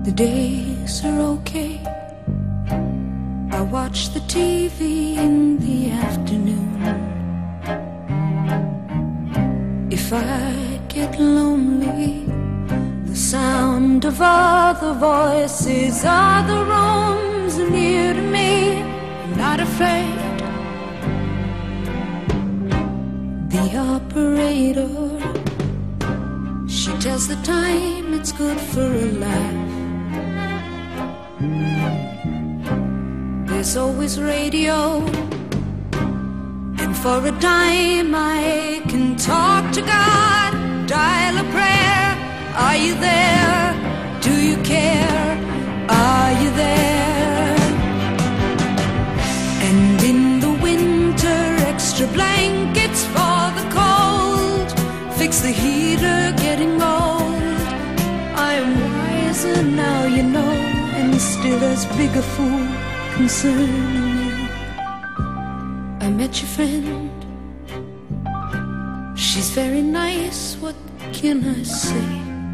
The days are okay. I watch the TV in the afternoon. If I get lonely, the sound of other voices, other rooms are near to me. I'm not afraid. The operator, she tells the time, it's good for a laugh. There's always radio, and for a dime I can talk to God, dial a prayer. Are you there? Do you care? Are you there? And in the winter, extra blankets for the cold. Fix the heater, getting old. I am wiser now, you know, and still as big a fool concerning you. I met your friend. She's very nice, what can I say?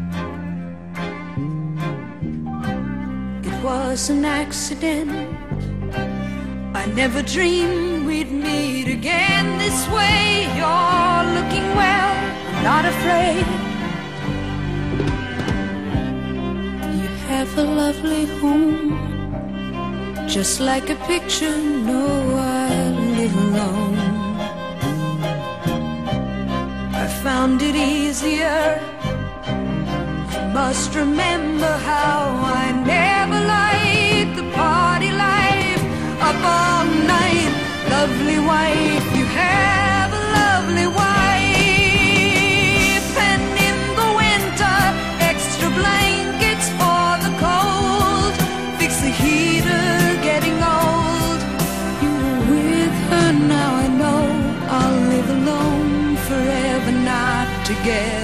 It was an accident. I never dreamed we'd meet again this way. You're looking well, I'm not afraid. You have a lovely home, just like a picture. No, I live alone. I found it easier. You must remember how I never liked the party life. Up all night, lovely wife, you have a lovely wife. And in the winter, extra blankets for the cold. Fix the heater, getting old. You're with her now, I know. I'll live alone forever, not together.